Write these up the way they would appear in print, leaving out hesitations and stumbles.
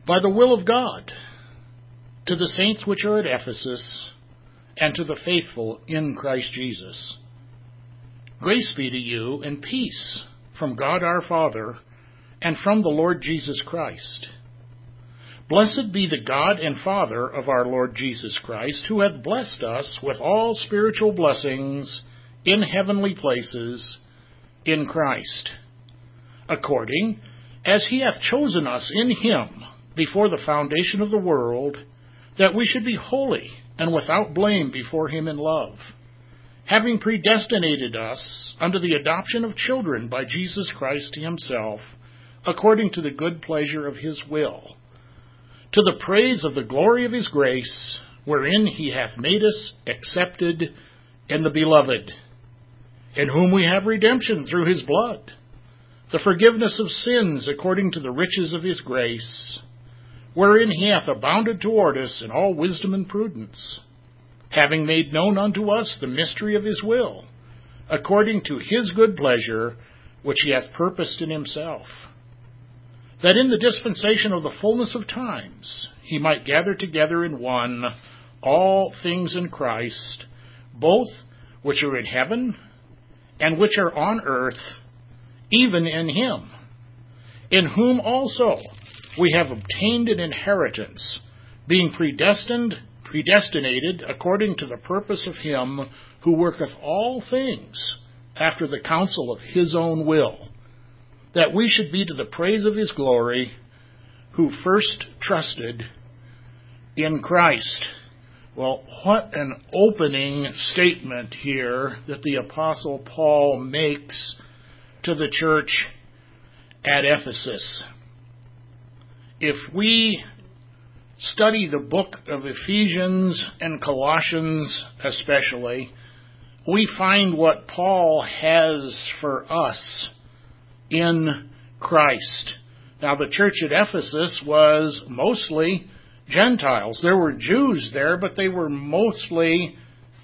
By the will of God, to the saints which are at Ephesus, and to the faithful in Christ Jesus. Grace be to you and peace from God our Father and from the Lord Jesus Christ. Blessed be the God and Father of our Lord Jesus Christ, who hath blessed us with all spiritual blessings in heavenly places in Christ, according as he hath chosen us in him before the foundation of the world, that we should be holy and without blame before him in love, having predestinated us unto the adoption of children by Jesus Christ himself, according to the good pleasure of his will, to the praise of the glory of his grace, wherein he hath made us accepted in the Beloved, in whom we have redemption through his blood, the forgiveness of sins according to the riches of his grace, wherein he hath abounded toward us in all wisdom and prudence, having made known unto us the mystery of his will, according to his good pleasure, which he hath purposed in himself, that in the dispensation of the fullness of times he might gather together in one all things in Christ, both which are in heaven and which are on earth, even in him, in whom also we have obtained an inheritance, being predestinated according to the purpose of him who worketh all things after the counsel of his own will, that we should be to the praise of his glory, who first trusted in Christ. Well, what an opening statement here that the Apostle Paul makes to the church at Ephesus. If we study the book of Ephesians and Colossians especially, we find what Paul has for us in Christ. Now, the church at Ephesus was mostly Gentiles. There were Jews there, but they were mostly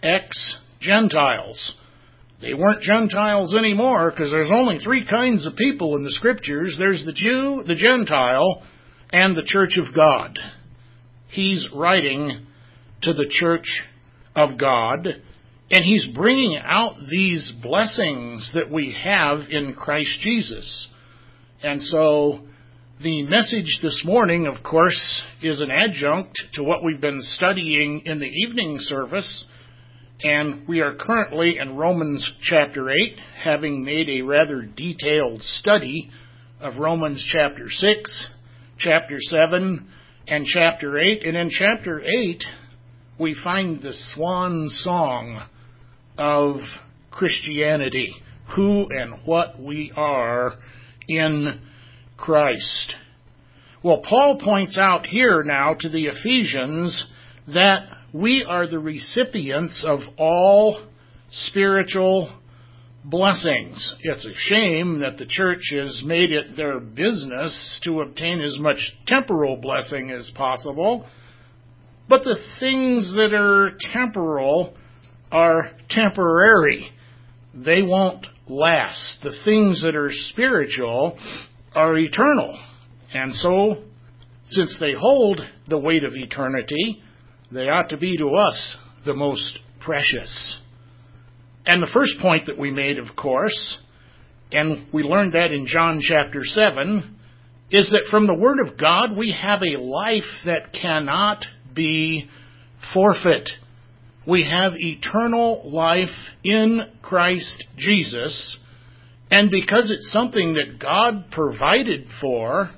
ex-Gentiles. They weren't Gentiles anymore, because there's only three kinds of people in the Scriptures. There's the Jew, the Gentile, and the church of God. He's writing to the church of God, and he's bringing out these blessings that we have in Christ Jesus. And so the message this morning, of course, is an adjunct to what we've been studying in the evening service, and we are currently in Romans chapter 8, having made a rather detailed study of Romans chapter 6, chapter 7, and chapter 8. And in chapter 8, we find the swan song of Christianity, who and what we are in Christ. Well, Paul points out here now to the Ephesians that we are the recipients of all spiritual blessings. It's a shame that the church has made it their business to obtain as much temporal blessing as possible, but the things that are temporal are temporary. They won't last. The things that are spiritual are eternal. And so, since they hold the weight of eternity, they ought to be to us the most precious. And the first point that we made, of course, and we learned that in John chapter 7, is that from the Word of God we have a life that cannot be forfeit. We have eternal life in Christ Jesus, and because it's something that God provided for,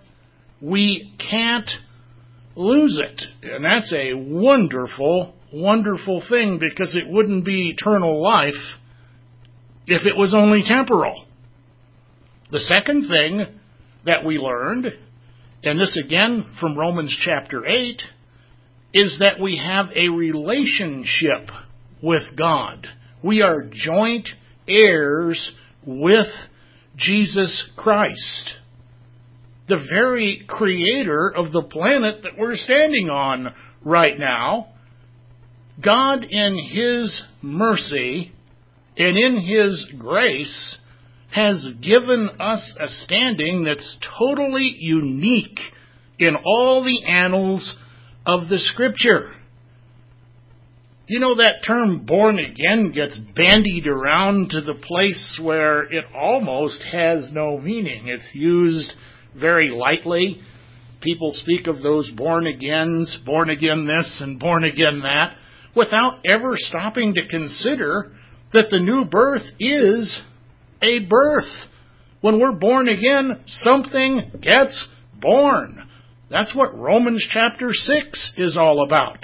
we can't lose it. And that's a wonderful, wonderful thing, because it wouldn't be eternal life if it was only temporal. The second thing that we learned, and this again from Romans chapter 8, is that we have a relationship with God. We are joint heirs with Jesus Christ, the very creator of the planet that we're standing on right now. God, in his mercy and in his grace, has given us a standing that's totally unique in all the annals of the Scripture. You know, that term born again gets bandied around to the place where it almost has no meaning. It's used very lightly. People speak of those born agains, born again this and born again that, without ever stopping to consider that the new birth is a birth. When we're born again, something gets born. That's what Romans chapter 6 is all about.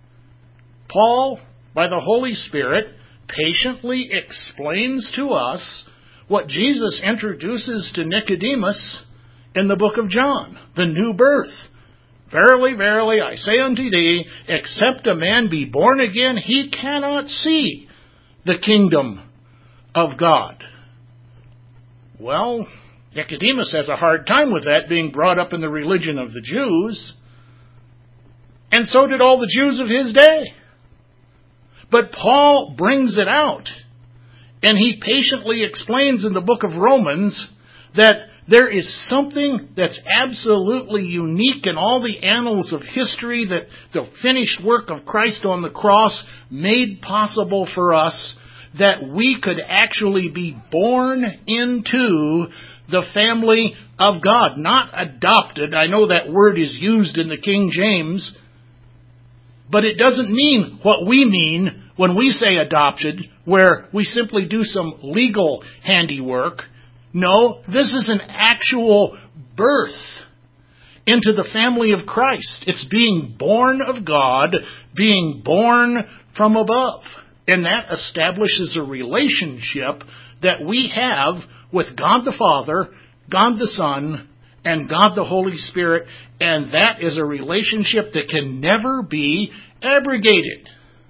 Paul, by the Holy Spirit, patiently explains to us what Jesus introduces to Nicodemus in the book of John, the new birth. Verily, verily, I say unto thee, except a man be born again, he cannot see the kingdom of God. Well, Nicodemus has a hard time with that, being brought up in the religion of the Jews. And so did all the Jews of his day. But Paul brings it out, and he patiently explains in the book of Romans that there is something that's absolutely unique in all the annals of history that the finished work of Christ on the cross made possible for us, that we could actually be born into the family of God. Not adopted. I know that word is used in the King James, but it doesn't mean what we mean when we say adopted, where we simply do some legal handiwork. No, this is an actual birth into the family of Christ. It's being born of God, being born from above. And that establishes a relationship that we have with God the Father, God the Son, and God the Holy Spirit. And that is a relationship that can never be abrogated.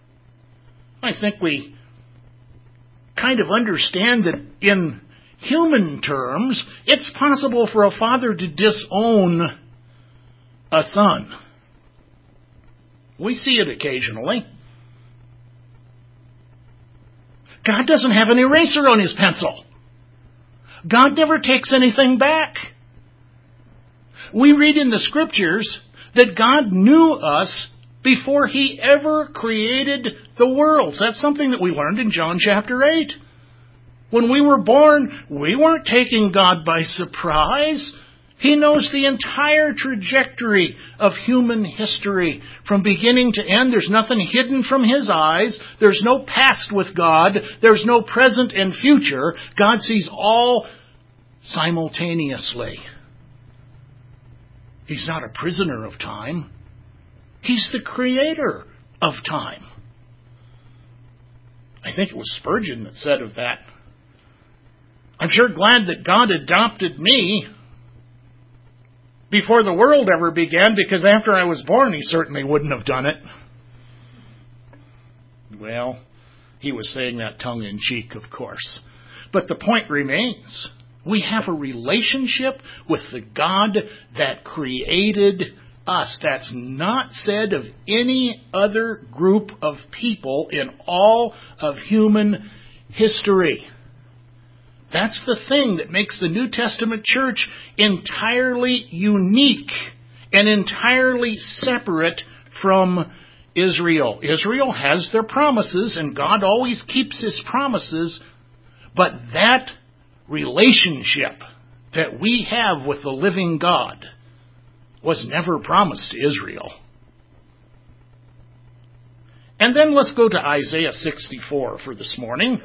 I think we kind of understand that in human terms, it's possible for a father to disown a son. We see it occasionally. God doesn't have an eraser on his pencil. God never takes anything back. We read in the Scriptures that God knew us before he ever created the worlds. That's something that we learned in John chapter 8. When we were born, we weren't taking God by surprise. He knows the entire trajectory of human history from beginning to end. There's nothing hidden from his eyes. There's no past with God. There's no present and future. God sees all simultaneously. He's not a prisoner of time. He's the creator of time. I think it was Spurgeon that said of that, I'm sure glad that God adopted me before the world ever began, because after I was born, he certainly wouldn't have done it. Well, he was saying that tongue-in-cheek, of course. But the point remains. We have a relationship with the God that created us. That's not said of any other group of people in all of human history. That's the thing that makes the New Testament church entirely unique and entirely separate from Israel. Israel has their promises, and God always keeps his promises, but that relationship that we have with the living God was never promised to Israel. And then let's go to Isaiah 64 for this morning.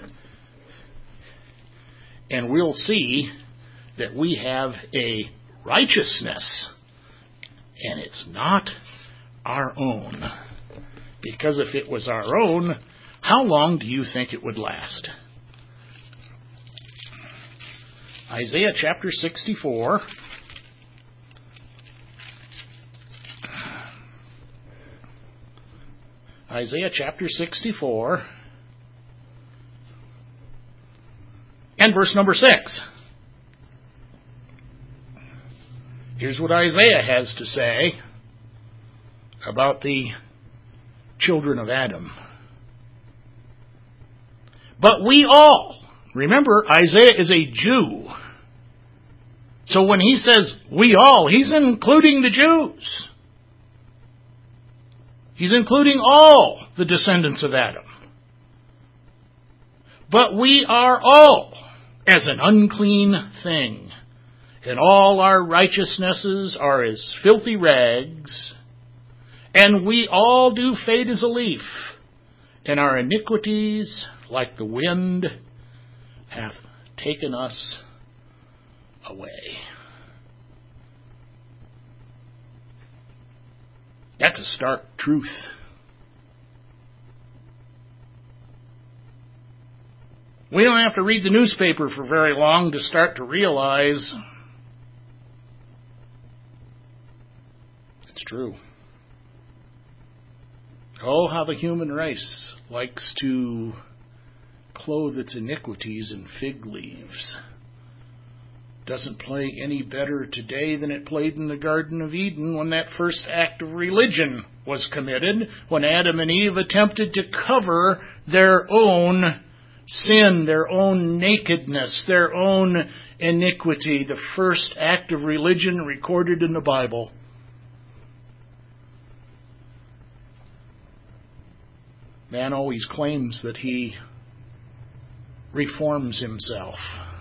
And we'll see that we have a righteousness, and it's not our own. Because if it was our own, how long do you think it would last? Isaiah chapter 64. Isaiah chapter 64. And verse number 6. Here's what Isaiah has to say about the children of Adam. But we all, remember, Isaiah is a Jew. So when he says we all, he's including the Jews. He's including all the descendants of Adam. But we are all as an unclean thing, and all our righteousnesses are as filthy rags, and we all do fade as a leaf, and our iniquities, like the wind, hath taken us away. That's a stark truth. We don't have to read the newspaper for very long to start to realize it's true. Oh, how the human race likes to clothe its iniquities in fig leaves. Doesn't play any better today than it played in the Garden of Eden when that first act of religion was committed, when Adam and Eve attempted to cover their own sin, their own nakedness, their own iniquity. The first act of religion recorded in the Bible. Man always claims that he reforms himself.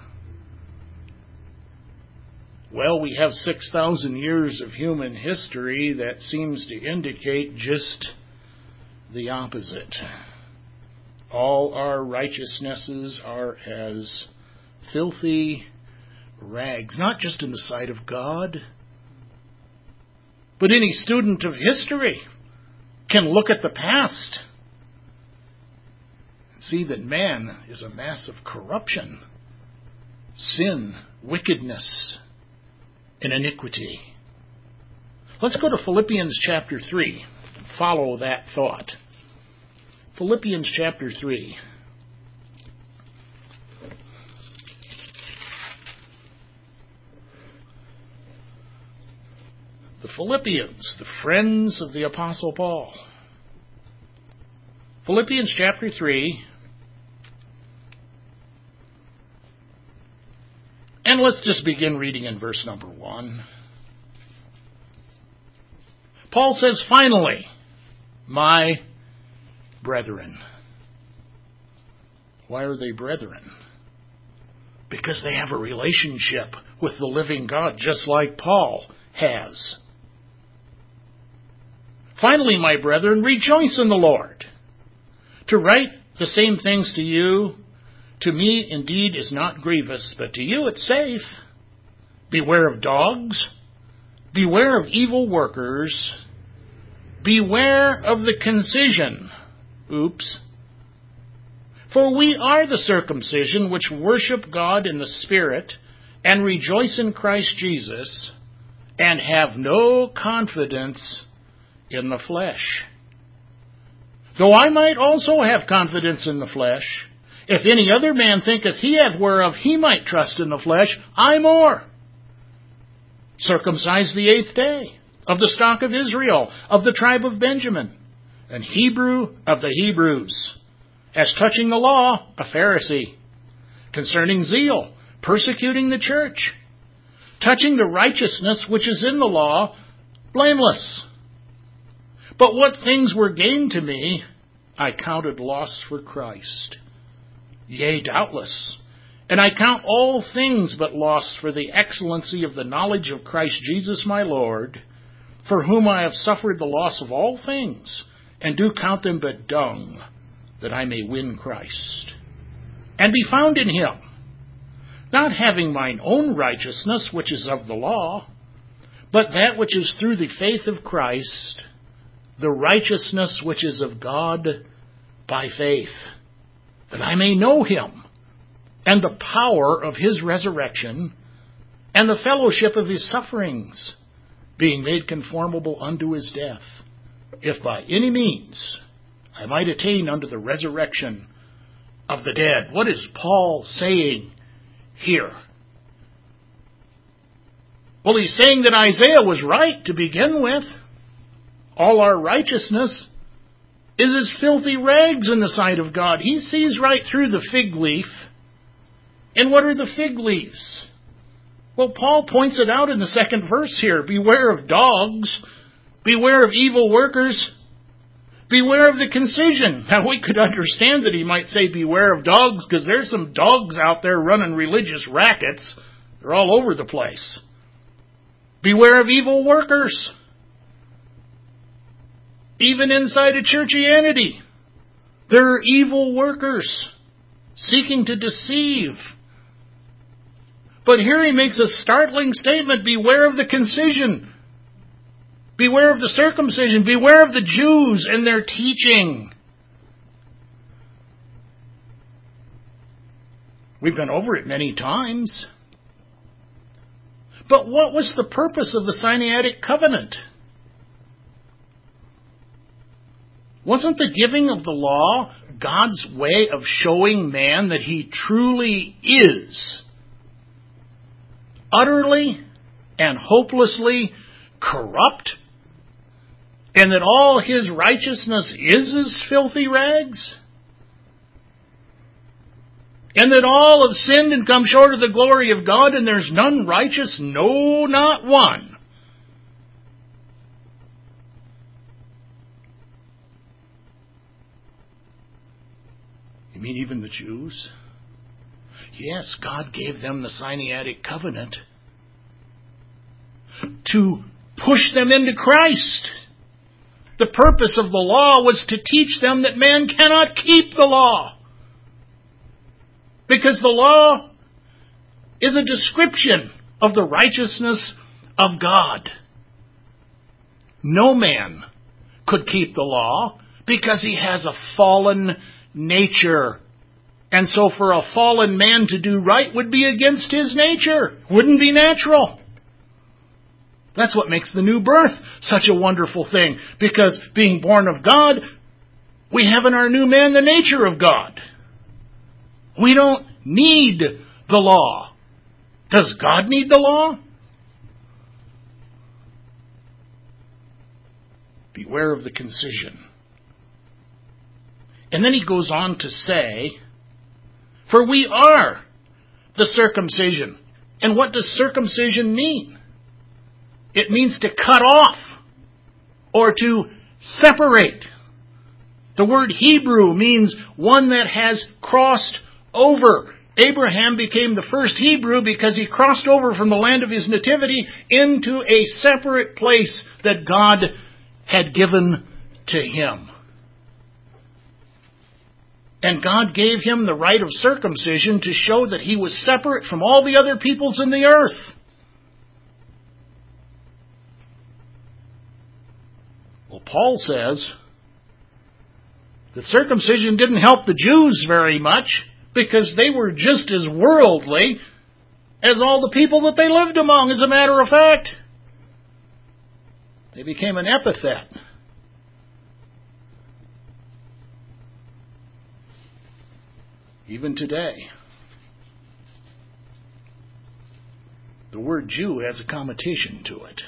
Well, we have 6,000 years of human history that seems to indicate just the opposite. All our righteousnesses are as filthy rags, not just in the sight of God, but any student of history can look at the past and see that man is a mass of corruption, sin, wickedness, and iniquity. Let's go to Philippians chapter 3 and follow that thought. Philippians chapter 3. The Philippians, the friends of the Apostle Paul. Philippians chapter 3. And let's just begin reading in verse number 1. Paul says, finally, my brethren. Why are they brethren? Because they have a relationship with the living God, just like Paul has. Finally, my brethren, rejoice in the Lord. To write the same things to you, to me indeed is not grievous, but to you it's safe. Beware of dogs. Beware of evil workers. Beware of the concision. Oops. For we are the circumcision which worship God in the Spirit and rejoice in Christ Jesus and have no confidence in the flesh. Though I might also have confidence in the flesh, if any other man thinketh he hath whereof he might trust in the flesh, I more. Circumcised the 8th day, of the stock of Israel, of the tribe of Benjamin, an Hebrew of the Hebrews. As touching the law, a Pharisee. Concerning zeal, persecuting the church. Touching the righteousness which is in the law, blameless. But what things were gained to me, I counted loss for Christ. Yea, doubtless. And I count all things but loss for the excellency of the knowledge of Christ Jesus my Lord, for whom I have suffered the loss of all things, and do count them but dung, that I may win Christ, and be found in him, not having mine own righteousness, which is of the law, but that which is through the faith of Christ, the righteousness which is of God by faith, that I may know him, and the power of his resurrection, and the fellowship of his sufferings, being made conformable unto his death, if by any means I might attain unto the resurrection of the dead. What is Paul saying here? Well, he's saying that Isaiah was right to begin with. All our righteousness is as filthy rags in the sight of God. He sees right through the fig leaf. And what are the fig leaves? Well, Paul points it out in the second verse here. Beware of dogs. Beware of evil workers. Beware of the concision. Now, we could understand that he might say beware of dogs, because there's some dogs out there running religious rackets. They're all over the place. Beware of evil workers. Even inside of churchianity, there are evil workers seeking to deceive. But here he makes a startling statement. Beware of the concision. Beware of the circumcision. Beware of the Jews and their teaching. We've been over it many times. But what was the purpose of the Sinaitic covenant? Wasn't the giving of the law God's way of showing man that he truly is utterly and hopelessly corrupt, and that all his righteousness is as filthy rags? And that all have sinned and come short of the glory of God, and there's none righteous, no, not one. You mean even the Jews? Yes, God gave them the Sinaitic covenant to push them into Christ. The purpose of the law was to teach them that man cannot keep the law. Because the law is a description of the righteousness of God. No man could keep the law because he has a fallen nature. And so for a fallen man to do right would be against his nature. Wouldn't be natural. That's what makes the new birth such a wonderful thing. Because being born of God, we have in our new man the nature of God. We don't need the law. Does God need the law? Beware of the concision. And then he goes on to say, for we are the circumcision. And what does circumcision mean? It means to cut off or to separate. The word Hebrew means one that has crossed over. Abraham became the first Hebrew because he crossed over from the land of his nativity into a separate place that God had given to him. And God gave him the rite of circumcision to show that he was separate from all the other peoples in the earth. Well, Paul says that circumcision didn't help the Jews very much because they were just as worldly as all the people that they lived among, as a matter of fact. They became an epithet. Even today, the word Jew has a connotation to it.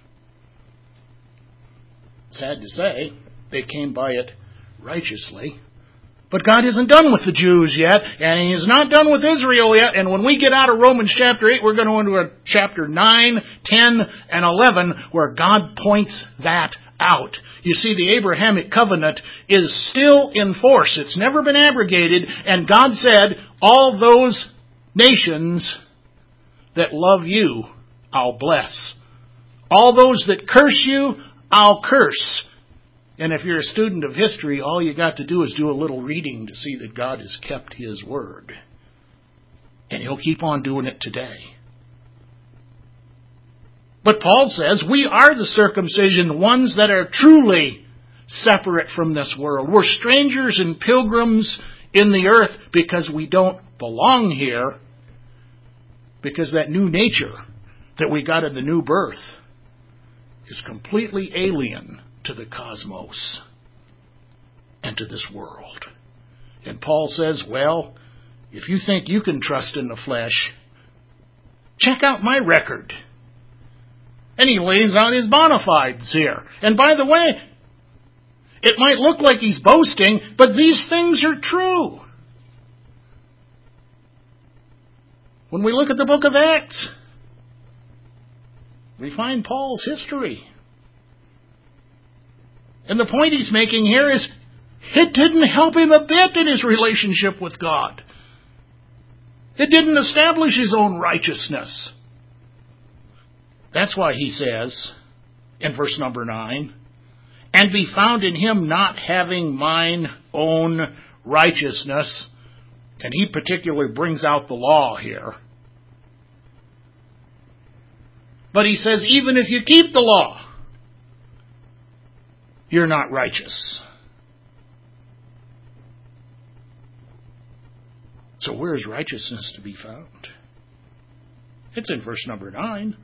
Sad to say, they came by it righteously. But God isn't done with the Jews yet, and He is not done with Israel yet. And when we get out of Romans chapter 8, we're going to go into chapter 9, 10, and 11, where God points that out. You see, the Abrahamic covenant is still in force. It's never been abrogated. And God said, all those nations that love you, I'll bless. All those that curse you, I'll curse. And if you're a student of history, all you got to do is do a little reading to see that God has kept His word. And He'll keep on doing it today. But Paul says we are the circumcision, ones that are truly separate from this world. We're strangers and pilgrims in the earth because we don't belong here. Because that new nature that we got in the new birth is completely alien to the cosmos and to this world. And Paul says, well, if you think you can trust in the flesh, check out my record. And he lays out his bona fides here. And by the way, it might look like he's boasting, but these things are true. When we look at the book of Acts, We find Paul's history. And the point he's making here is, it didn't help him a bit in his relationship with God. It didn't establish his own righteousness. That's why he says, in verse number 9, and be found in him not having mine own righteousness. And he particularly brings out the law here. But he says, even if you keep the law, you're not righteous. So where is righteousness to be found? It's in verse number 9.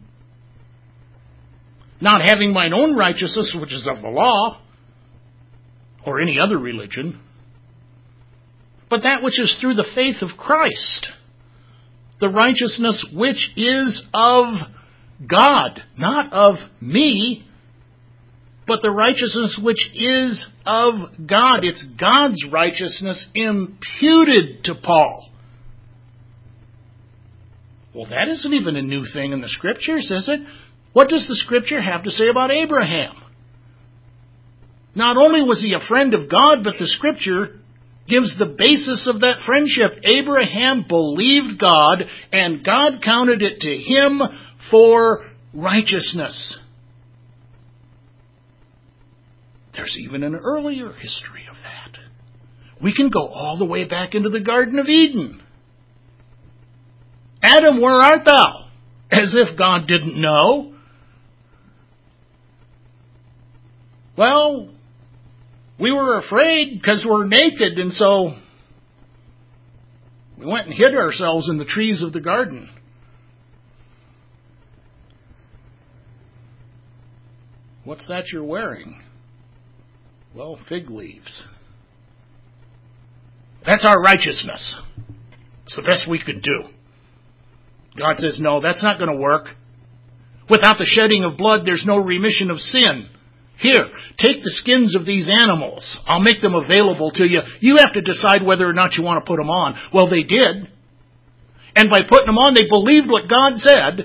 Not having mine own righteousness, which is of the law, or any other religion, but that which is through the faith of Christ, the righteousness which is of God, not of me, but the righteousness which is of God. It's God's righteousness imputed to Paul. Well, that isn't even a new thing in the Scriptures, is it? What does the Scripture have to say about Abraham? Not only was he a friend of God, but the Scripture gives the basis of that friendship. Abraham believed God, and God counted it to him for righteousness. There's even an earlier history of that. We can go all the way back into the Garden of Eden. Adam, where art thou? As if God didn't know. Well, we were afraid because we're naked, and so we went and hid ourselves in the trees of the garden. What's that you're wearing? Well, fig leaves. That's our righteousness. It's the best we could do. God says, no, that's not going to work. Without the shedding of blood, there's no remission of sin. Here, take the skins of these animals. I'll make them available to you. You have to decide whether or not you want to put them on. Well, they did. And by putting them on, they believed what God said,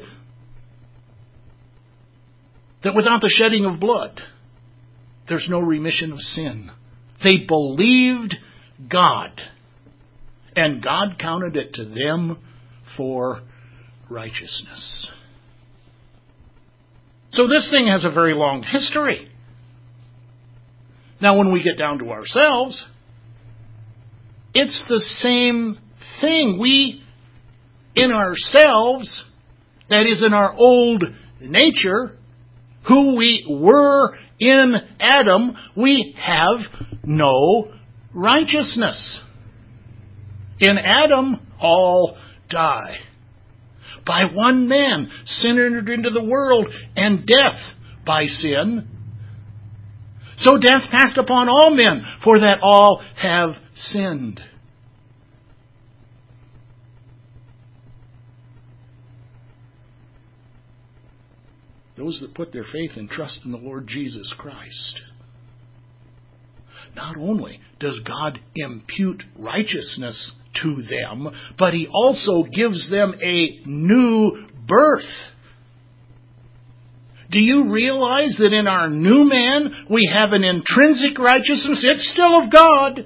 that without the shedding of blood, there's no remission of sin. They believed God, and God counted it to them for righteousness. So this thing has a very long history. Now, when we get down to ourselves, it's the same thing. We, in ourselves, that is in our old nature, who we were in Adam, we have no righteousness. In Adam, all die. By one man, sin entered into the world, and death by sin. So death passed upon all men, for that all have sinned. Those that put their faith and trust in the Lord Jesus Christ. Not only does God impute righteousness to them, but He also gives them a new birth. Do you realize that in our new man we have an intrinsic righteousness? It's still of God.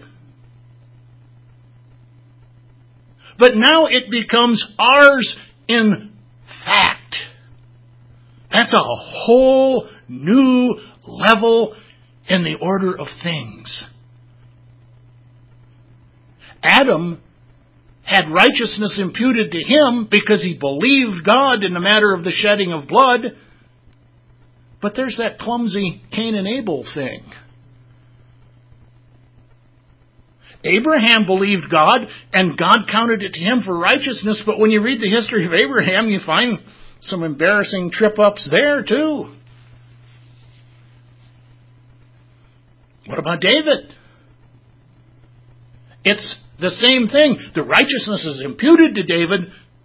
But now it becomes ours in fact. That's a whole new level in the order of things. Adam had righteousness imputed to him because he believed God in the matter of the shedding of blood. But there's that clumsy Cain and Abel thing. Abraham believed God, and God counted it to him for righteousness. But when you read the history of Abraham, you find some embarrassing trip-ups there, too. What about David? It's the same thing. The righteousness is imputed to David,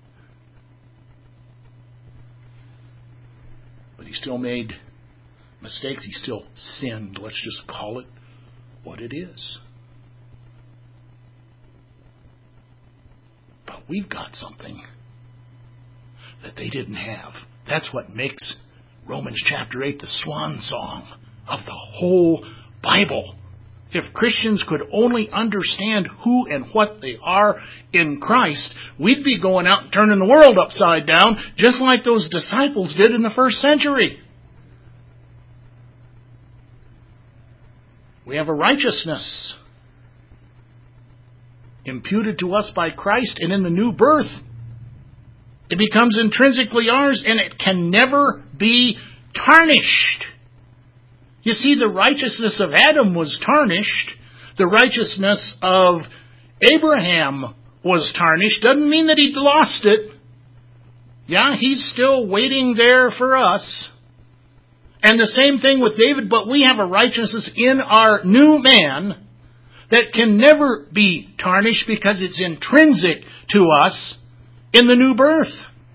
but he still made mistakes. He still sinned. Let's just call it what it is. But we've got something that they didn't have. That's what makes Romans chapter 8, the swan song of the whole Bible. If Christians could only understand who and what they are in Christ, we'd be going out and turning the world upside down, just like those disciples did in the first century. We have a righteousness imputed to us by Christ, and in the new birth, it becomes intrinsically ours, and it can never be tarnished. You see, the righteousness of Adam was tarnished. The righteousness of Abraham was tarnished. Doesn't mean that he'd lost it. Yeah, he's still waiting there for us. And the same thing with David, but we have a righteousness in our new man that can never be tarnished because it's intrinsic to us in the new birth.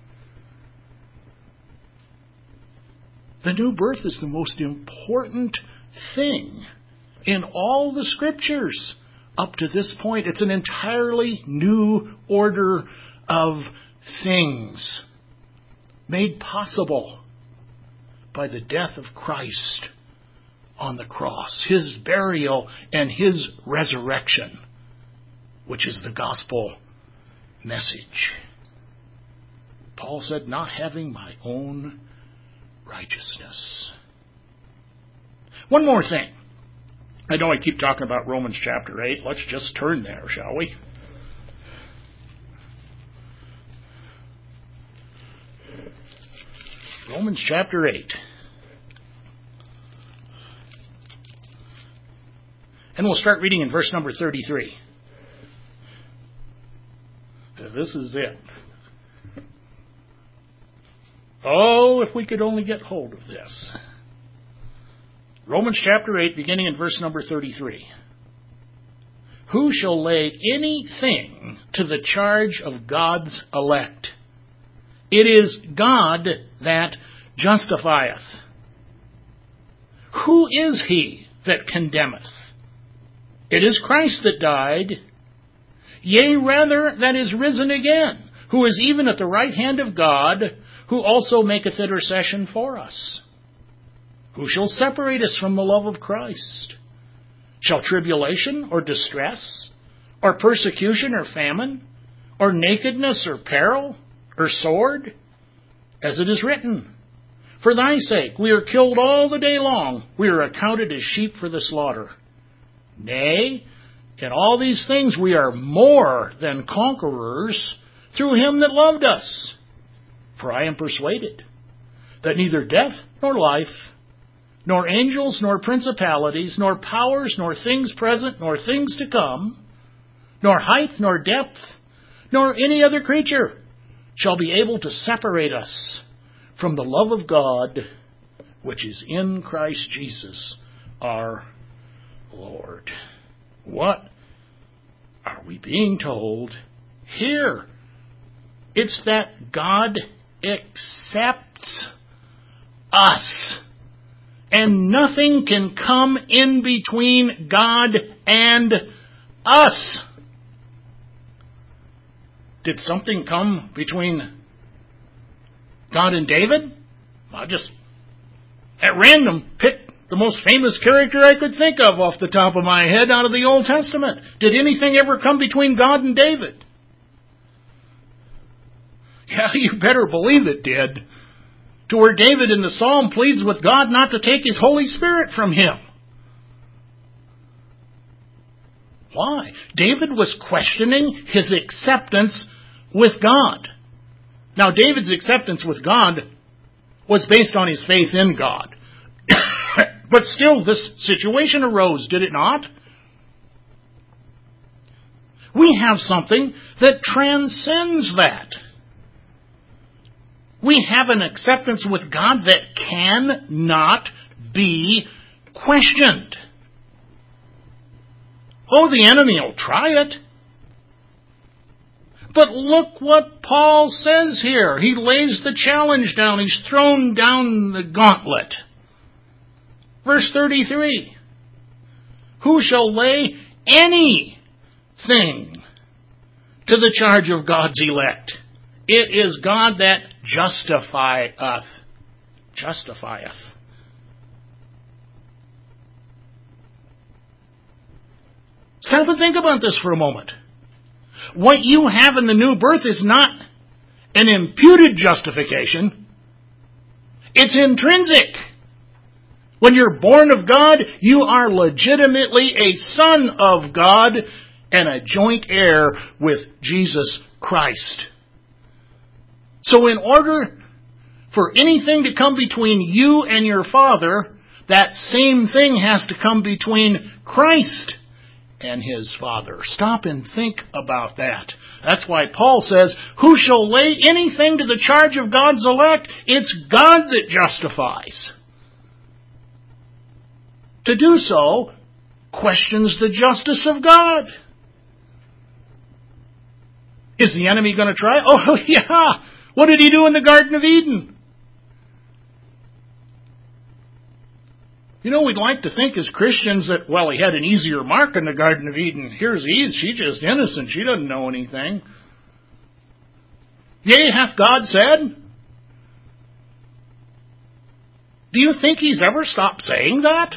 The new birth is the most important thing in all the Scriptures. Up to this point, it's an entirely new order of things made possible by the death of Christ on the cross, His burial and His resurrection, which is the gospel message. Paul said, not having my own righteousness. One more thing. I know I keep talking about Romans chapter 8. Let's just turn there, shall we? Romans chapter 8. And we'll start reading in verse number 33. This is it. Oh, if we could only get hold of this. Romans chapter 8, beginning in verse number 33. Who shall lay anything to the charge of God's elect? It is God that justifieth. Who is he that condemneth? It is Christ that died, yea, rather, that is risen again, who is even at the right hand of God, who also maketh intercession for us. Who shall separate us from the love of Christ? Shall tribulation, or distress, or persecution, or famine, or nakedness, or peril, or sword? As it is written, for thy sake we are killed all the day long, we are accounted as sheep for the slaughter. Nay, in all these things we are more than conquerors through him that loved us. For I am persuaded that neither death nor life, nor angels, nor principalities, nor powers, nor things present, nor things to come, nor height, nor depth, nor any other creature shall be able to separate us from the love of God, which is in Christ Jesus our Lord. What are we being told here? It's that God accepts us. And nothing can come in between God and us. Did something come between God and David? I just, at random, picked the most famous character I could think of off the top of my head out of the Old Testament. Did anything ever come between God and David? Yeah, you better believe it did. To where David in the Psalm pleads with God not to take His Holy Spirit from him. Why? David was questioning his acceptance with God. Now, David's acceptance with God was based on his faith in God. But still, this situation arose, did it not? We have something that transcends that. We have an acceptance with God that cannot be questioned. Oh, the enemy will try it. But look what Paul says here. He lays the challenge down. He's thrown down the gauntlet. Verse 33. Who shall lay anything to the charge of God's elect? It is God that justifieth. justifieth. Stop and think about this for a moment. What you have in the new birth is not an imputed justification. It's intrinsic. When you're born of God, you are legitimately a son of God and a joint heir with Jesus Christ. So in order for anything to come between you and your Father, that same thing has to come between Christ and His Father. Stop and think about that. That's why Paul says, who shall lay anything to the charge of God's elect? It's God that justifies. To do so questions the justice of God. Is the enemy going to try? Oh, yeah. What did he do in the Garden of Eden? You know, we'd like to think as Christians that, well, he had an easier mark in the Garden of Eden. Here's Eve. She's just innocent. She doesn't know anything. Yea, hath God said? Do you think he's ever stopped saying that?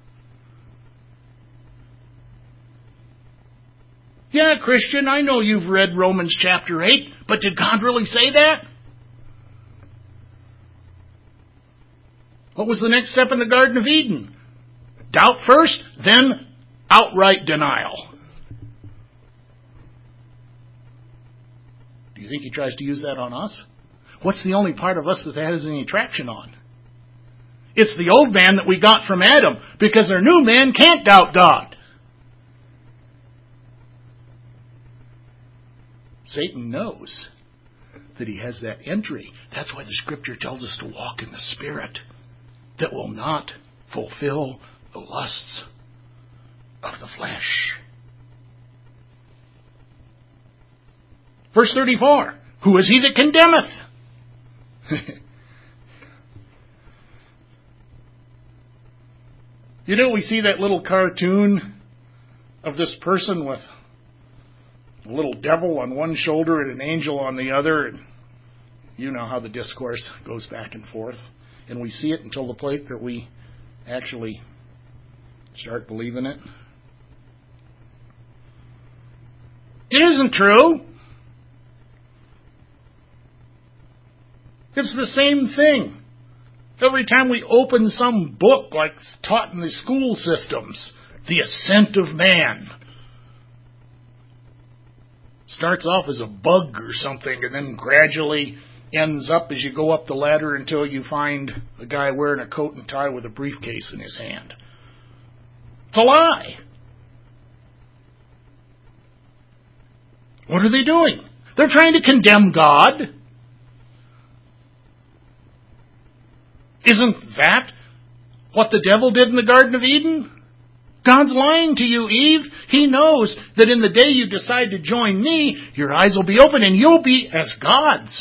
Yeah, Christian, I know you've read Romans chapter 8, but did God really say that? What was the next step in the Garden of Eden? Doubt first, then outright denial. Do you think he tries to use that on us? What's the only part of us that has any traction on? It's the old man that we got from Adam, because our new man can't doubt God. Satan knows that he has that entry. That's why the Scripture tells us to walk in the Spirit, that will not fulfill the lusts of the flesh. Verse 34, who is he that condemneth? You know, we see that little cartoon of this person with a little devil on one shoulder and an angel on the other, and you know how the discourse goes back and forth. And we see it until the point that we actually start believing it. It isn't true. It's the same thing. Every time we open some book like taught in the school systems, the ascent of man starts off as a bug or something and then gradually ends up as you go up the ladder until you find a guy wearing a coat and tie with a briefcase in his hand. It's a lie. What are they doing? They're trying to condemn God. Isn't that what the devil did in the Garden of Eden? God's lying to you, Eve. He knows that in the day you decide to join me, your eyes will be open and you'll be as gods.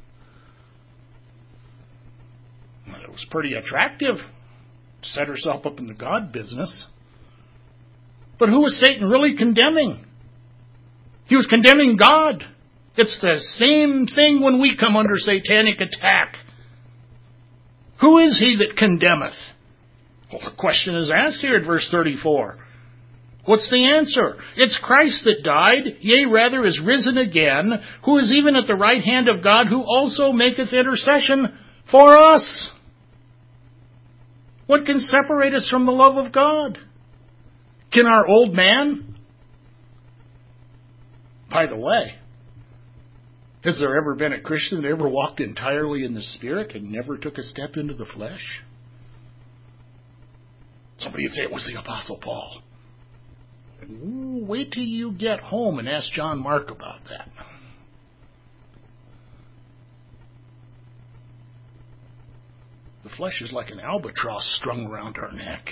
It was pretty attractive to set herself up in the God business. But who was Satan really condemning? He was condemning God. It's the same thing when we come under satanic attack. Who is he that condemneth? Well, the question is asked here in verse 34. What's the answer? It's Christ that died, yea, rather is risen again, who is even at the right hand of God, who also maketh intercession for us. What can separate us from the love of God? Can our old man? By the way, has there ever been a Christian that ever walked entirely in the Spirit and never took a step into the flesh? Somebody would say it was the Apostle Paul. Ooh, wait till you get home and ask John Mark about that. The flesh is like an albatross strung around our neck.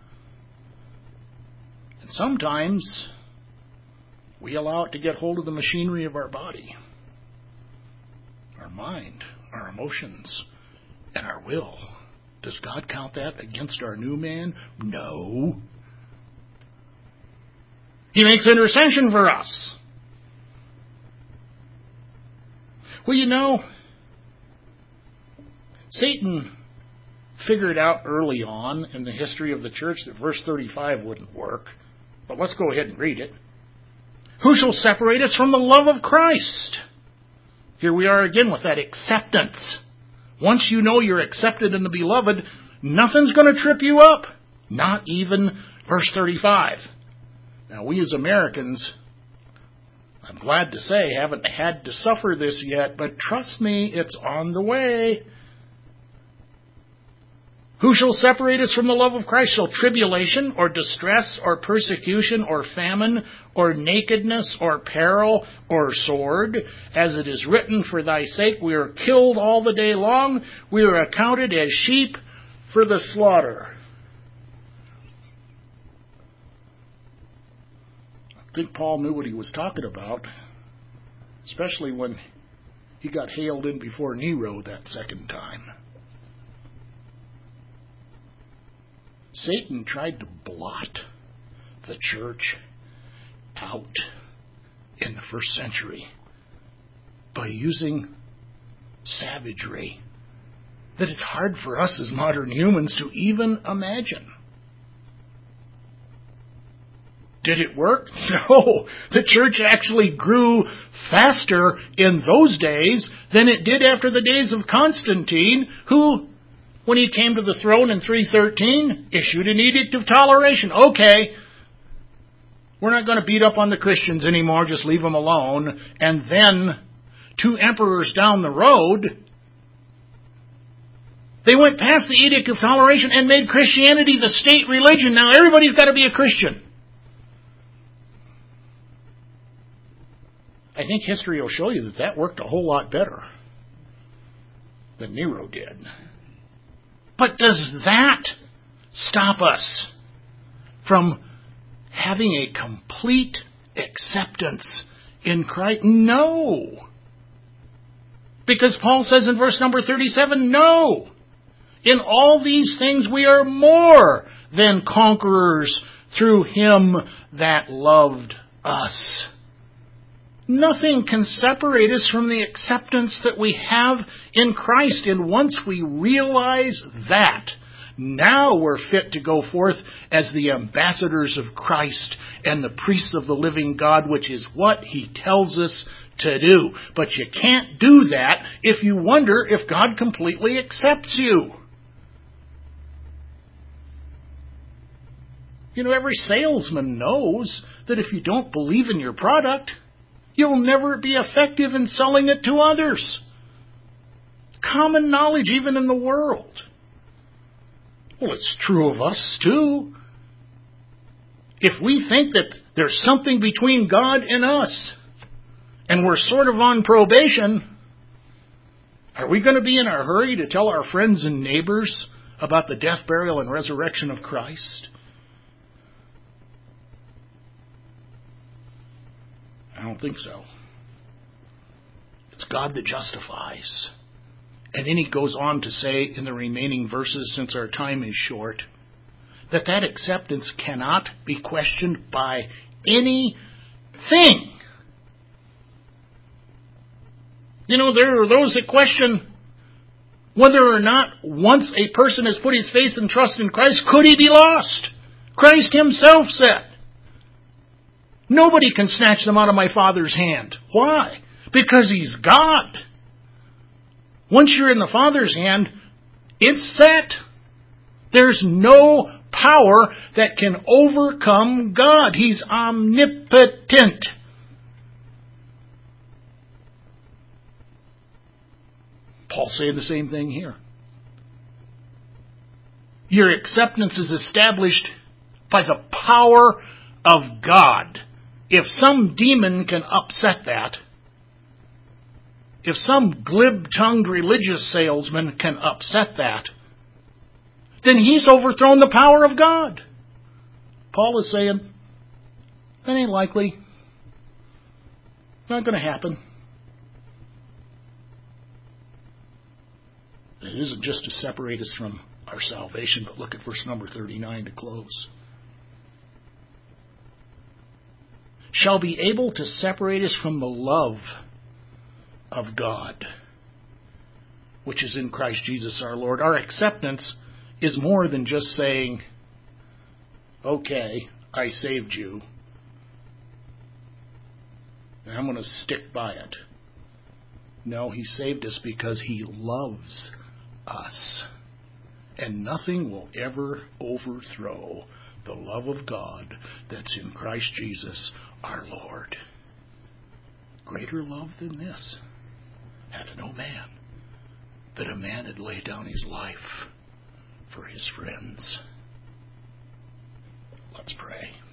And sometimes we allow it to get hold of the machinery of our body, our mind, our emotions, and our will. Does God count that against our new man? No. He makes intercession for us. Well, you know, Satan figured out early on in the history of the church that verse 35 wouldn't work. But let's go ahead and read it. Who shall separate us from the love of Christ? Here we are again with that acceptance. Once you know you're accepted in the beloved, nothing's going to trip you up. Not even verse 35. Now, we as Americans, I'm glad to say, haven't had to suffer this yet, but trust me, it's on the way. Who shall separate us from the love of Christ? Shall tribulation, or distress, or persecution, or famine, or nakedness, or peril, or sword? As it is written, for thy sake we are killed all the day long. We are accounted as sheep for the slaughter. I think Paul knew what he was talking about, especially when he got hailed in before Nero that second time. Satan tried to blot the church out in the first century by using savagery that it's hard for us as modern humans to even imagine. Did it work? No. The church actually grew faster in those days than it did after the days of Constantine, who, when he came to the throne in 313, issued an edict of toleration. Okay, we're not going to beat up on the Christians anymore, just leave them alone. And then, 2 emperors down the road, they went past the edict of toleration and made Christianity the state religion. Now everybody's got to be a Christian. I think history will show you that that worked a whole lot better than Nero did. But does that stop us from having a complete acceptance in Christ? No. Because Paul says in verse number 37, no. In all these things we are more than conquerors through him that loved us. Nothing can separate us from the acceptance that we have in Christ. And once we realize that, now we're fit to go forth as the ambassadors of Christ and the priests of the living God, which is what he tells us to do. But you can't do that if you wonder if God completely accepts you. You know, every salesman knows that if you don't believe in your product, you'll never be effective in selling it to others. Common knowledge even in the world. Well, it's true of us too. If we think that there's something between God and us, and we're sort of on probation, are we going to be in a hurry to tell our friends and neighbors about the death, burial, and resurrection of Christ? I don't think so. It's God that justifies. And then he goes on to say in the remaining verses, since our time is short, that acceptance cannot be questioned by anything. You know, there are those that question whether or not once a person has put his faith and trust in Christ, could he be lost? Christ himself said, nobody can snatch them out of my Father's hand. Why? Because he's God. Once you're in the Father's hand, it's set. There's no power that can overcome God. He's omnipotent. Paul's saying the same thing here. Your acceptance is established by the power of God. If some demon can upset that, if some glib-tongued religious salesman can upset that, then he's overthrown the power of God. Paul is saying, that ain't likely. Not going to happen. It isn't just to separate us from our salvation, but look at verse number 39 to close. Shall be able to separate us from the love of God, which is in Christ Jesus our Lord. Our acceptance is more than just saying, okay, I saved you, and I'm going to stick by it. No, He saved us because He loves us. And nothing will ever overthrow the love of God that's in Christ Jesus our Lord. Greater love than this hath no man, that a man had laid down his life for his friends. Let's pray.